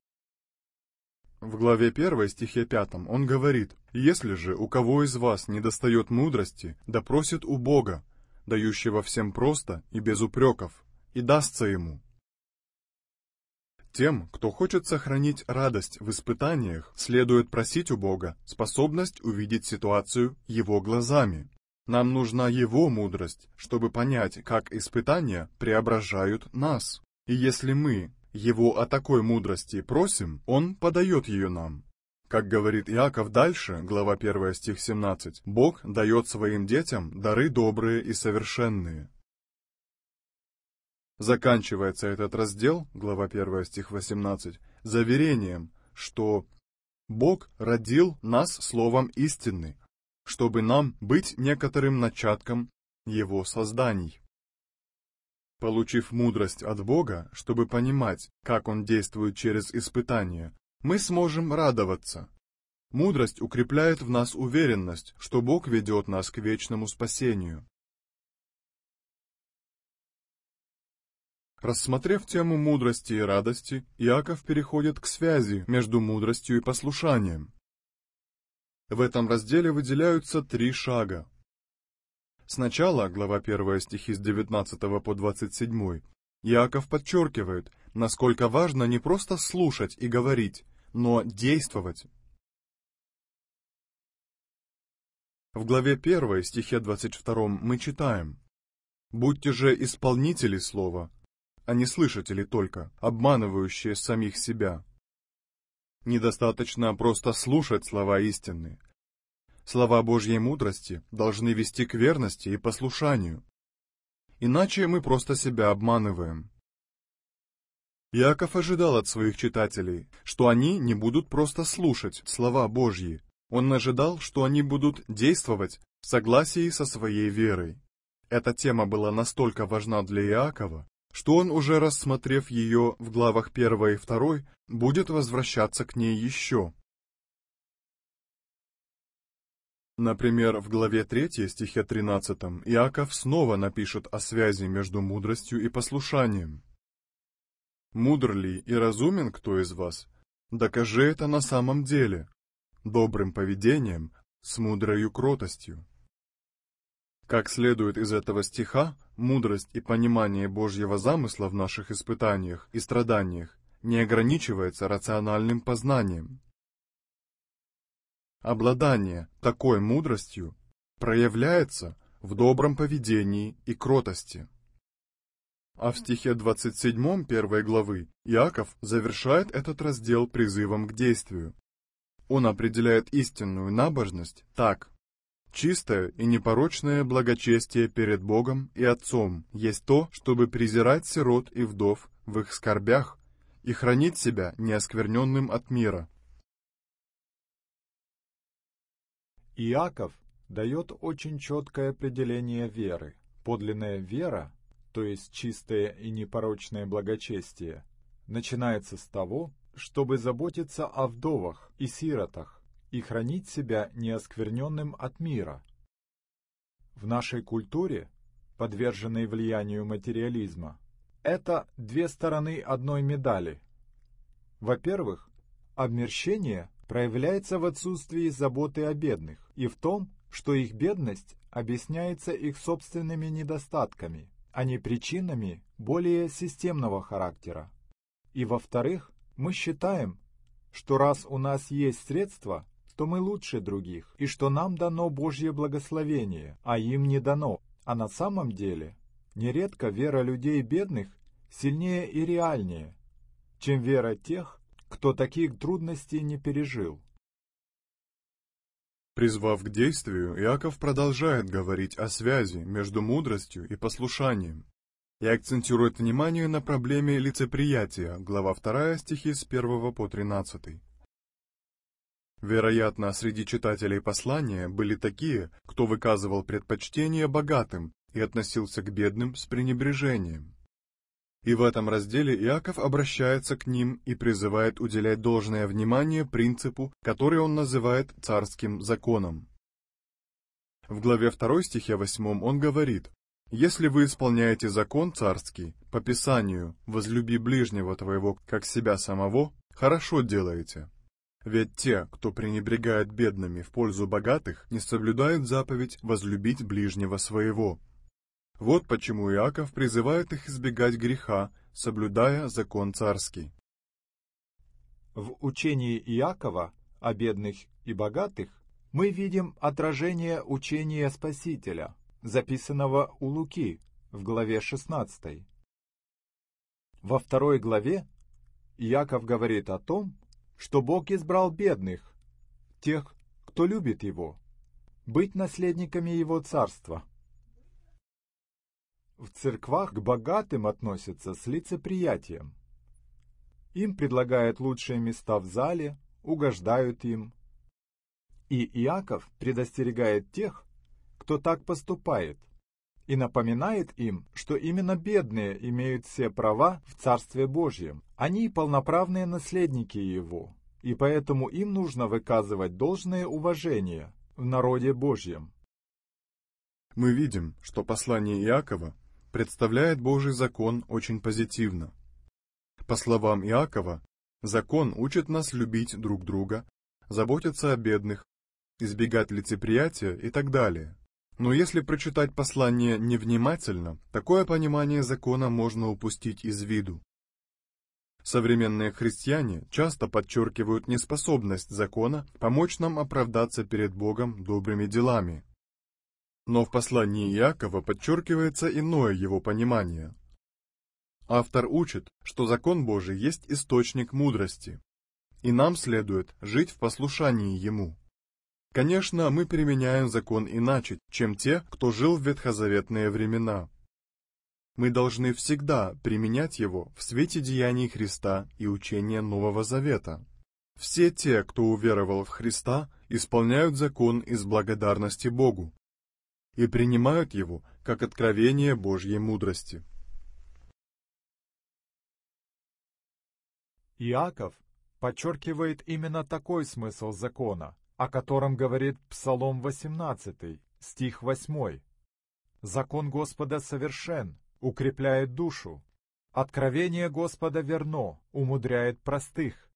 В главе 1, стихе 5 он говорит: «Если же у кого из вас недостает мудрости, да просит у Бога, дающего всем просто и без упреков, и дастся ему». Тем, кто хочет сохранить радость в испытаниях, следует просить у Бога способность увидеть ситуацию Его глазами. Нам нужна Его мудрость, чтобы понять, как испытания преображают нас. И если мы Его о такой мудрости просим, Он подает ее нам. Как говорит Иаков дальше, глава 1, стих 17, Бог дает своим детям дары добрые и совершенные. Заканчивается этот раздел, глава 1, стих 18, заверением, что Бог родил нас словом истины, чтобы нам быть некоторым начатком Его созданий. Получив мудрость от Бога, чтобы понимать, как Он действует через испытания, мы сможем радоваться. Мудрость укрепляет в нас уверенность, что Бог ведет нас к вечному спасению. Рассмотрев тему мудрости и радости, Иаков переходит к связи между мудростью и послушанием. В этом разделе выделяются 3 шага. Сначала, глава 1, стихи с 19 по 27, Иаков подчеркивает, насколько важно не просто слушать и говорить, но действовать. В главе 1, стихе 22 мы читаем: «Будьте же исполнители слова, а не слышатели только, обманывающие самих себя». Недостаточно просто слушать слова истины. Слова Божьей мудрости должны вести к верности и послушанию. Иначе мы просто себя обманываем. Иаков ожидал от своих читателей, что они не будут просто слушать слова Божьи. Он ожидал, что они будут действовать в согласии со своей верой. Эта тема была настолько важна для Иакова, что он, уже рассмотрев ее в главах 1 и 2, будет возвращаться к ней еще. Например, в главе 3, стихе 13, Иаков снова напишет о связи между мудростью и послушанием. «Мудр ли и разумен кто из вас? Докажи это на самом деле, добрым поведением, с мудрою кротостью». Как следует из этого стиха, мудрость и понимание Божьего замысла в наших испытаниях и страданиях не ограничивается рациональным познанием. Обладание такой мудростью проявляется в добром поведении и кротости. А в стихе 27 1 главы Иаков завершает этот раздел призывом к действию. Он определяет истинную набожность так: «Чистое и непорочное благочестие перед Богом и Отцом есть то, чтобы презирать сирот и вдов в их скорбях и хранить себя неоскверненным от мира». Иаков дает очень четкое определение веры. Подлинная вера, то есть чистое и непорочное благочестие, начинается с того, чтобы заботиться о вдовах и сиротах и хранить себя неоскверненным от мира. В нашей культуре, подверженной влиянию материализма, это две стороны одной медали. Во-первых, обмерщение проявляется в отсутствии заботы о бедных и в том, что их бедность объясняется их собственными недостатками, а не причинами более системного характера. И во-вторых, мы считаем, что раз у нас есть средства, то мы лучше других, и что нам дано Божье благословение, а им не дано. А на самом деле, нередко вера людей бедных сильнее и реальнее, чем вера тех, кто таких трудностей не пережил. Призвав к действию, Иаков продолжает говорить о связи между мудростью и послушанием и акцентирует внимание на проблеме лицеприятия, глава 2, стихи с 1 по 13. Вероятно, среди читателей послания были такие, кто выказывал предпочтение богатым и относился к бедным с пренебрежением. И в этом разделе Иаков обращается к ним и призывает уделять должное внимание принципу, который он называет царским законом. В главе 2 стихе 8 он говорит: «Если вы исполняете закон царский, по Писанию «возлюби ближнего твоего, как себя самого», хорошо делаете. Ведь те, кто пренебрегает бедными в пользу богатых, не соблюдают заповедь возлюбить ближнего своего». Вот почему Иаков призывает их избегать греха, соблюдая закон царский. В учении Иакова о бедных и богатых мы видим отражение учения Спасителя, записанного у Луки в главе 16. Во 2 главе Иаков говорит о том, что Бог избрал бедных, тех, кто любит Его, быть наследниками Его царства. В церквах к богатым относятся с лицеприятием. Им предлагают лучшие места в зале, угождают им. И Иаков предостерегает тех, кто так поступает, и напоминает им, что именно бедные имеют все права в Царстве Божьем. Они полноправные наследники Его, и поэтому им нужно выказывать должное уважение в народе Божьем. Мы видим, что послание Иакова представляет Божий закон очень позитивно. По словам Иакова, закон учит нас любить друг друга, заботиться о бедных, избегать лицеприятия и так далее. Но если прочитать послание невнимательно, такое понимание закона можно упустить из виду. Современные христиане часто подчеркивают неспособность закона помочь нам оправдаться перед Богом добрыми делами. Но в послании Иакова подчеркивается иное его понимание. Автор учит, что закон Божий есть источник мудрости, и нам следует жить в послушании ему. Конечно, мы применяем закон иначе, чем те, кто жил в ветхозаветные времена. Мы должны всегда применять его в свете деяний Христа и учения Нового Завета. Все те, кто уверовал в Христа, исполняют закон из благодарности Богу и принимают его как откровение Божьей мудрости. Иаков подчеркивает именно такой смысл закона, о котором говорит Псалом 18, стих 8. «Закон Господа совершен, укрепляет душу. Откровение Господа верно, умудряет простых».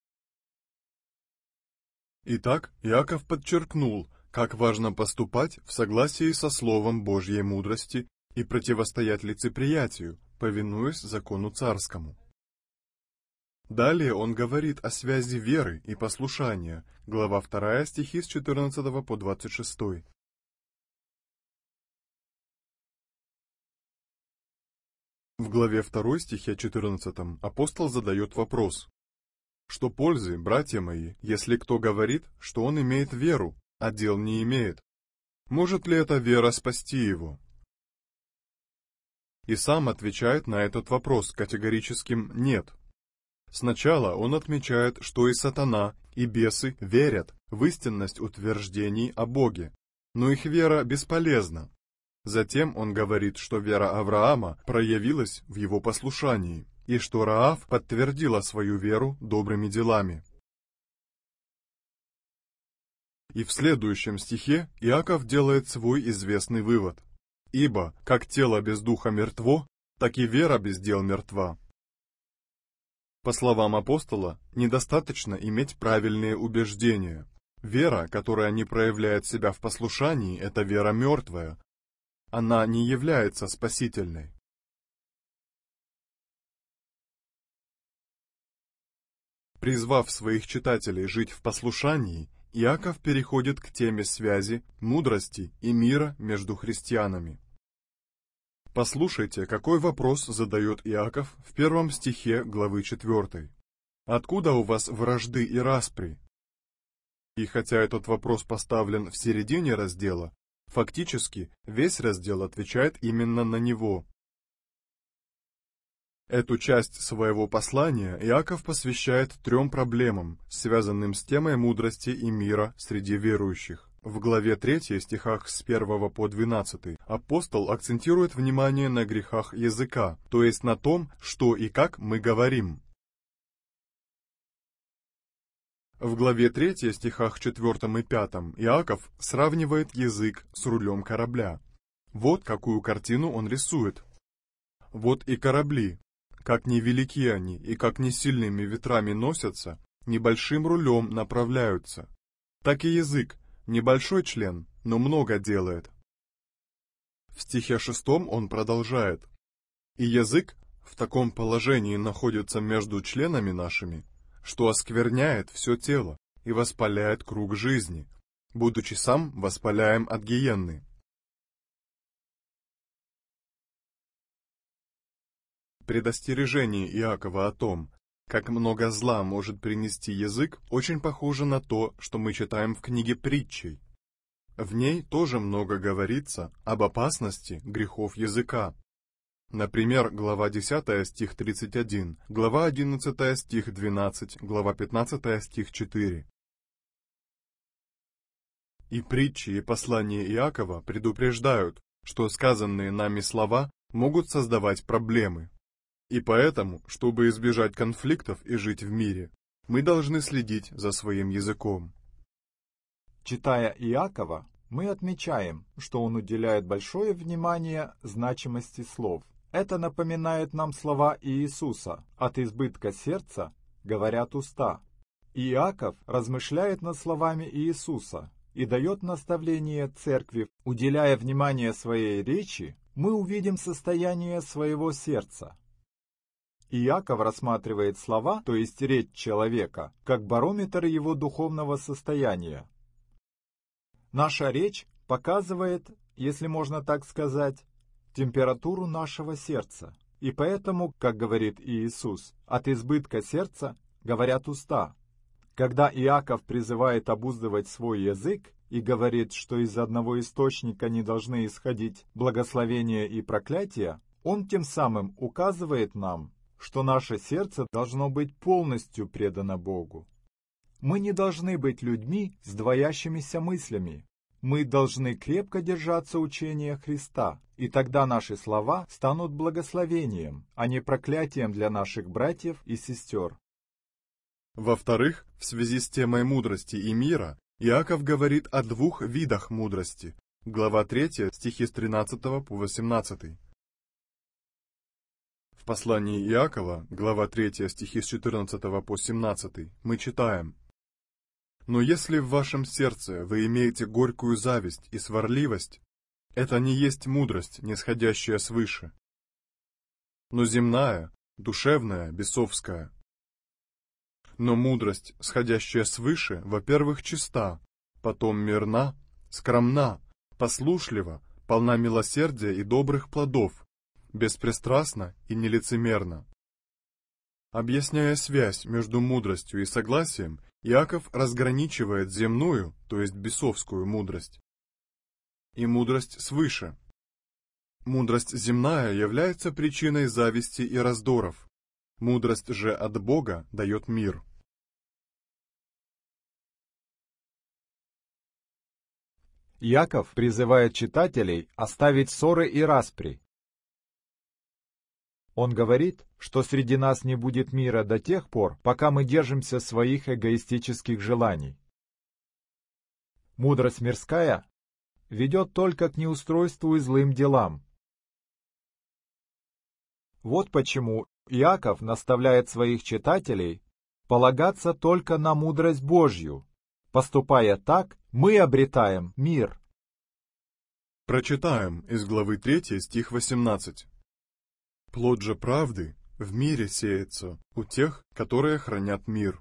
Итак, Иаков подчеркнул, как важно поступать в согласии со Словом Божьей мудрости и противостоять лицеприятию, повинуясь закону царскому. Далее он говорит о связи веры и послушания, глава 2, стихи с 14 по 26. В главе 2 стихе 14 апостол задает вопрос: «Что пользы, братья мои, если кто говорит, что он имеет веру, а дел не имеет? Может ли эта вера спасти его?» И сам отвечает на этот вопрос категорическим «нет». Сначала он отмечает, что и сатана, и бесы верят в истинность утверждений о Боге, но их вера бесполезна. Затем он говорит, что вера Авраама проявилась в его послушании, и что Раав подтвердила свою веру добрыми делами. И в следующем стихе Иаков делает свой известный вывод: «Ибо, как тело без духа мертво, так и вера без дел мертва». По словам апостола, недостаточно иметь правильные убеждения. Вера, которая не проявляет себя в послушании, это вера мертвая. Она не является спасительной. Призвав своих читателей жить в послушании, Иаков переходит к теме связи, мудрости и мира между христианами. Послушайте, какой вопрос задает Иаков в 1 стихе главы 4. «Откуда у вас вражды и распри?» И хотя этот вопрос поставлен в середине раздела, фактически весь раздел отвечает именно на него. Эту часть своего послания Иаков посвящает 3 проблемам, связанным с темой мудрости и мира среди верующих. В главе 3, стихах с 1 по 12, апостол акцентирует внимание на грехах языка, то есть на том, что и как мы говорим. В главе 3, стихах 4 и 5, Иаков сравнивает язык с рулем корабля. Вот какую картину он рисует. Вот и корабли, как невелики они и как не сильными ветрами носятся, небольшим рулем направляются. Так и язык, небольшой член, но много делает. В стихе 6 он продолжает: «И язык в таком положении находится между членами нашими, что оскверняет все тело и воспаляет круг жизни, будучи сам воспаляем от гиенны». Предостережение Иакова о том, как много зла может принести язык, очень похоже на то, что мы читаем в книге Притчей. В ней тоже много говорится об опасности грехов языка. Например, глава 10 стих 31, глава 11 стих 12, глава 15 стих 4. И притчи, и послания Иакова предупреждают, что сказанные нами слова могут создавать проблемы. И поэтому, чтобы избежать конфликтов и жить в мире, мы должны следить за своим языком. Читая Иакова, мы отмечаем, что он уделяет большое внимание значимости слов. Это напоминает нам слова Иисуса: «От избытка сердца говорят уста». Иаков размышляет над словами Иисуса и дает наставление церкви. Уделяя внимание своей речи, мы увидим состояние своего сердца. Иаков рассматривает слова, то есть речь человека, как барометр его духовного состояния. Наша речь показывает, если можно так сказать, температуру нашего сердца. И поэтому, как говорит Иисус, от избытка сердца говорят уста. Когда Иаков призывает обуздывать свой язык и говорит, что из одного источника не должны исходить благословения и проклятия, он тем самым указывает нам, что наше сердце должно быть полностью предано Богу. Мы не должны быть людьми с двоящимися мыслями. Мы должны крепко держаться учения Христа, и тогда наши слова станут благословением, а не проклятием для наших братьев и сестер. Во-вторых, в связи с темой мудрости и мира, Иаков говорит о двух видах мудрости. Глава 3, стихи с 13 по 18. В послании Иакова, глава 3, стихи с 14 по 17, мы читаем: «Но если в вашем сердце вы имеете горькую зависть и сварливость, это не есть мудрость, нисходящая свыше, но земная, душевная, бесовская. Но мудрость, сходящая свыше, во-первых, чиста, потом мирна, скромна, послушлива, полна милосердия и добрых плодов, беспристрастна и нелицемерна». Объясняя связь между мудростью и согласием, Иаков разграничивает земную, то есть бесовскую мудрость, и мудрость свыше. Мудрость земная является причиной зависти и раздоров. Мудрость же от Бога дает мир. Иаков призывает читателей оставить ссоры и распри. Он говорит, что среди нас не будет мира до тех пор, пока мы держимся своих эгоистических желаний. Мудрость мирская ведет только к неустройству и злым делам. Вот почему Иаков наставляет своих читателей полагаться только на мудрость Божью. Поступая так, мы обретаем мир. Прочитаем из главы 3, стих 18. «Плод же правды в мире сеется у тех, которые хранят мир».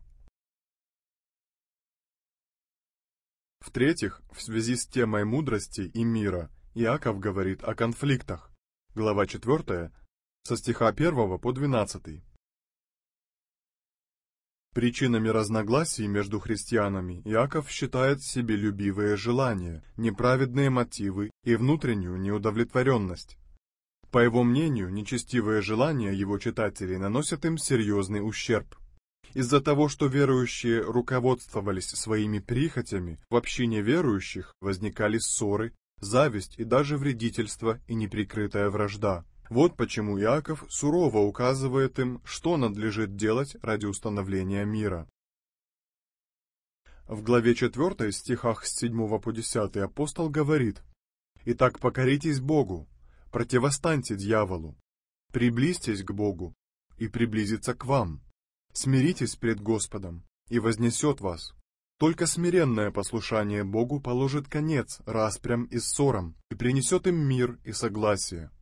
В-третьих, в связи с темой мудрости и мира, Иаков говорит о конфликтах. Глава 4, со стиха 1 по 12. Причинами разногласий между христианами Иаков считает себелюбивые желания, неправедные мотивы и внутреннюю неудовлетворенность. По его мнению, нечестивые желания его читателей наносят им серьезный ущерб. Из-за того, что верующие руководствовались своими прихотями, в общине верующих возникали ссоры, зависть и даже вредительство и неприкрытая вражда. Вот почему Иаков сурово указывает им, что надлежит делать ради установления мира. В главе 4, стихах с 7 по 10 апостол говорит: «Итак, покоритесь Богу, противостаньте дьяволу, приблизьтесь к Богу, и приблизится к вам. Смиритесь пред Господом, и вознесет вас. Только смиренное послушание Богу положит конец распрям и ссорам, и принесет им мир и согласие».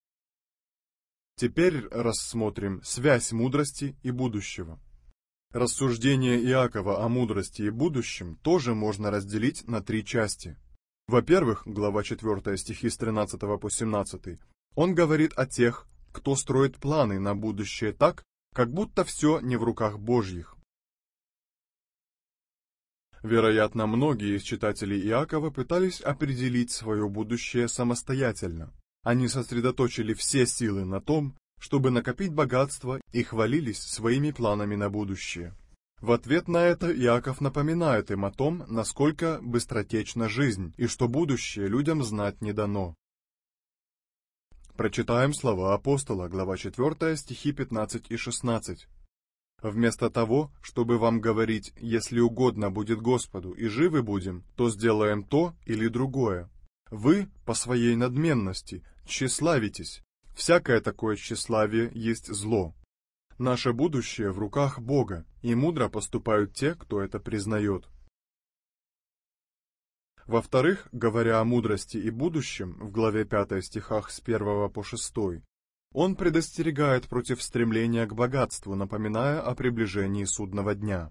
Теперь рассмотрим связь мудрости и будущего. Рассуждение Иакова о мудрости и будущем тоже можно разделить на три части. Во-первых, глава 4, стихи с 13 по 17, он говорит о тех, кто строит планы на будущее так, как будто все не в руках Божьих. Вероятно, многие из читателей Иакова пытались определить свое будущее самостоятельно. Они сосредоточили все силы на том, чтобы накопить богатство, и хвалились своими планами на будущее. В ответ на это Иаков напоминает им о том, насколько быстротечна жизнь, и что будущее людям знать не дано. Прочитаем слова апостола, глава 4, стихи 15 и 16. «Вместо того, чтобы вам говорить, если угодно будет Господу и живы будем, то сделаем то или другое. Вы, по своей надменности, тщеславитесь. Всякое такое тщеславие есть зло. Наше будущее в руках Бога, и мудро поступают те, кто это признает». Во-вторых, говоря о мудрости и будущем, в главе 5 стихах с 1 по 6, Он предостерегает против стремления к богатству, напоминая о приближении судного дня.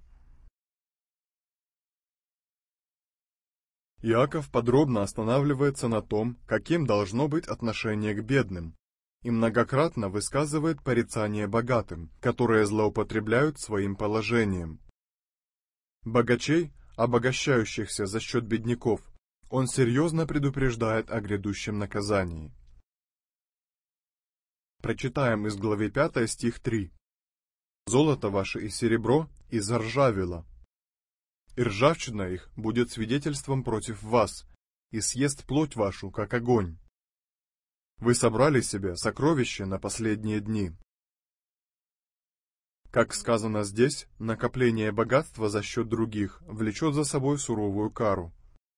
Иаков подробно останавливается на том, каким должно быть отношение к бедным, и многократно высказывает порицание богатым, которые злоупотребляют своим положением. Богачей, обогащающихся за счет бедняков, он серьезно предупреждает о грядущем наказании. Прочитаем из главы 5 стих 3. «Золото ваше и серебро изржавело, и ржавчина их будет свидетельством против вас, и съест плоть вашу, как огонь. Вы собрали себе сокровища на последние дни». Как сказано здесь, накопление богатства за счет других влечет за собой суровую кару.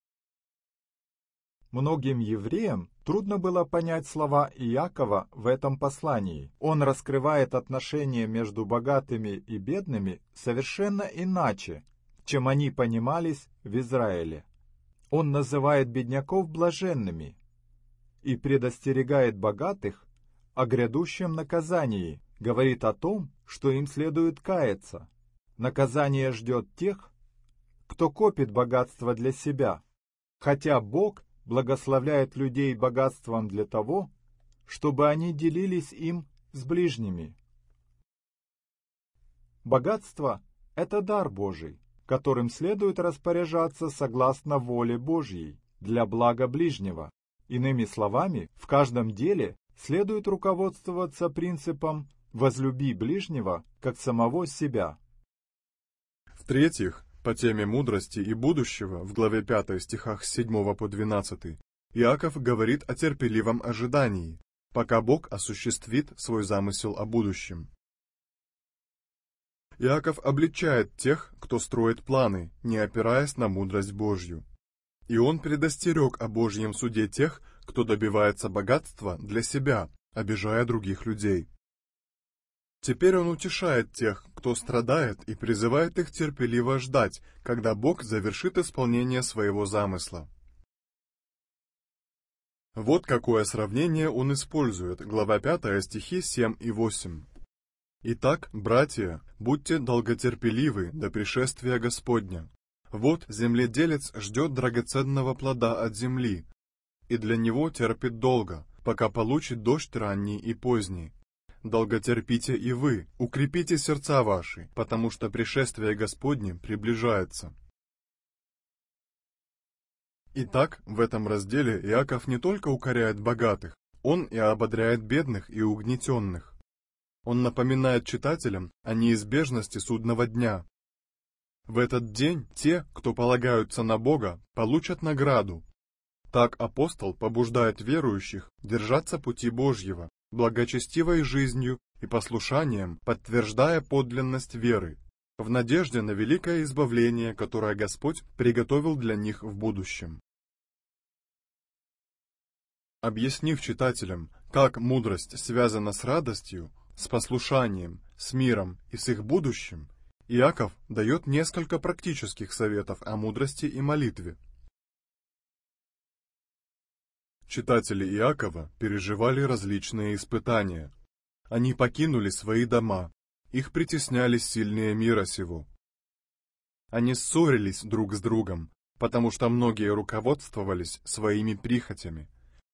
Многим евреям трудно было понять слова Иакова в этом послании. Он раскрывает отношения между богатыми и бедными совершенно иначе, чем они понимались в Израиле. Он называет бедняков блаженными и предостерегает богатых о грядущем наказании, говорит о том, что им следует каяться. Наказание ждет тех, кто копит богатство для себя, хотя Бог благословляет людей богатством для того, чтобы они делились им с ближними. Богатство – это дар Божий, которым следует распоряжаться согласно воле Божьей, для блага ближнего. Иными словами, в каждом деле следует руководствоваться принципом «возлюби ближнего, как самого себя». В-третьих, по теме мудрости и будущего в главе 5 стихах с 7 по 12 Иаков говорит о терпеливом ожидании, пока Бог осуществит свой замысел о будущем. Иаков обличает тех, кто строит планы, не опираясь на мудрость Божью. И он предостерег о Божьем суде тех, кто добивается богатства для себя, обижая других людей. Теперь он утешает тех, кто страдает, и призывает их терпеливо ждать, когда Бог завершит исполнение своего замысла. Вот какое сравнение он использует, глава 5, стихи 7 и 8. «Итак, братья, будьте долготерпеливы до пришествия Господня. Вот земледелец ждет драгоценного плода от земли, и для него терпит долго, пока получит дождь ранний и поздний. Долготерпите и вы, укрепите сердца ваши, потому что пришествие Господне приближается». Итак, в этом разделе Иаков не только укоряет богатых, он и ободряет бедных и угнетенных. Он напоминает читателям о неизбежности судного дня. В этот день те, кто полагаются на Бога, получат награду. Так апостол побуждает верующих держаться пути Божьего, благочестивой жизнью и послушанием, подтверждая подлинность веры, в надежде на великое избавление, которое Господь приготовил для них в будущем. Объяснив читателям, как мудрость связана с радостью, с послушанием, с миром и с их будущим, Иаков дает несколько практических советов о мудрости и молитве. Читатели Иакова переживали различные испытания. Они покинули свои дома, их притесняли сильные мира сего. Они ссорились друг с другом, потому что многие руководствовались своими прихотями.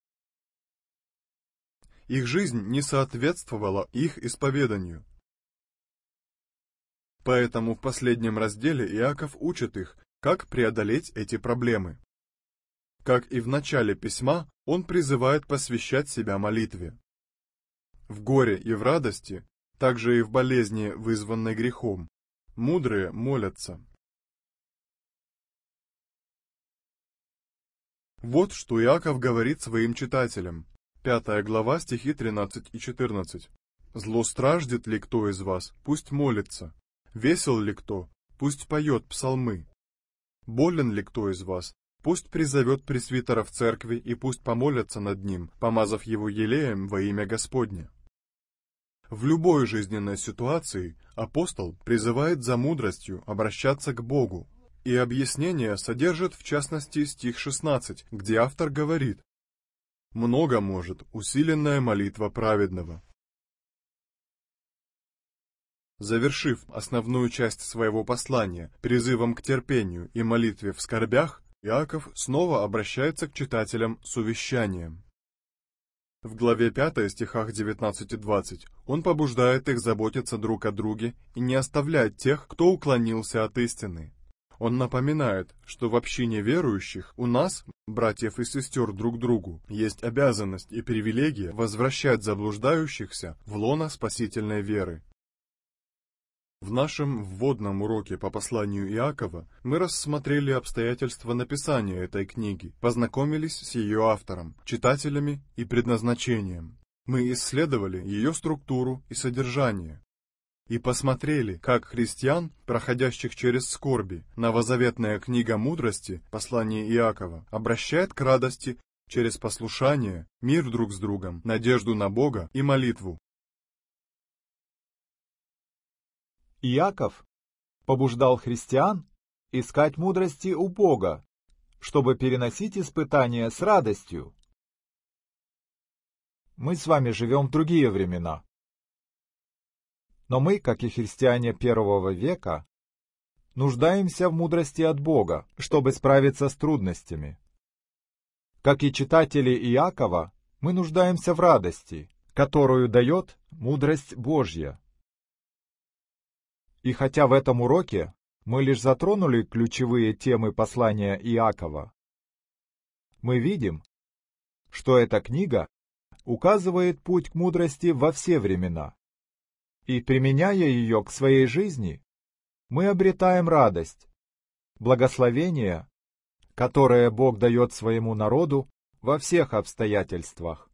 Их жизнь не соответствовала их исповеданию. Поэтому в последнем разделе Иаков учит их, как преодолеть эти проблемы. Как и в начале письма, он призывает посвящать себя молитве. В горе и в радости, также и в болезни, вызванной грехом, мудрые молятся. Вот что Иаков говорит своим читателям. 5 глава, стихи 13 и 14. «Злостраждет ли кто из вас, пусть молится. Весел ли кто, пусть поет псалмы. Болен ли кто из вас, пусть призовет пресвитера в церкви и пусть помолятся над ним, помазав его елеем во имя Господне». В любой жизненной ситуации апостол призывает за мудростью обращаться к Богу. И объяснение содержит в частности стих 16, где автор говорит: «Много может усиленная молитва праведного». Завершив основную часть своего послания призывом к терпению и молитве в скорбях, Иаков снова обращается к читателям с увещанием. В главе 5 стихах 19 и 20 он побуждает их заботиться друг о друге и не оставлять тех, кто уклонился от истины. Он напоминает, что в общине верующих у нас, братьев и сестер друг другу, есть обязанность и привилегия возвращать заблуждающихся в лоно спасительной веры. В нашем вводном уроке по посланию Иакова мы рассмотрели обстоятельства написания этой книги, познакомились с ее автором, читателями и предназначением. Мы исследовали ее структуру и содержание. И посмотрели, как христиан, проходящих через скорби, новозаветная книга мудрости, послание Иакова, обращает к радости через послушание, мир друг с другом, надежду на Бога и молитву. Иаков побуждал христиан искать мудрости у Бога, чтобы переносить испытания с радостью. Мы с вами живем в другие времена. Но мы, как и христиане первого века, нуждаемся в мудрости от Бога, чтобы справиться с трудностями. Как и читатели Иакова, мы нуждаемся в радости, которую дает мудрость Божья. И хотя в этом уроке мы лишь затронули ключевые темы послания Иакова, мы видим, что эта книга указывает путь к мудрости во все времена. И, применяя ее к своей жизни, мы обретаем радость, благословение, которое Бог дает своему народу во всех обстоятельствах.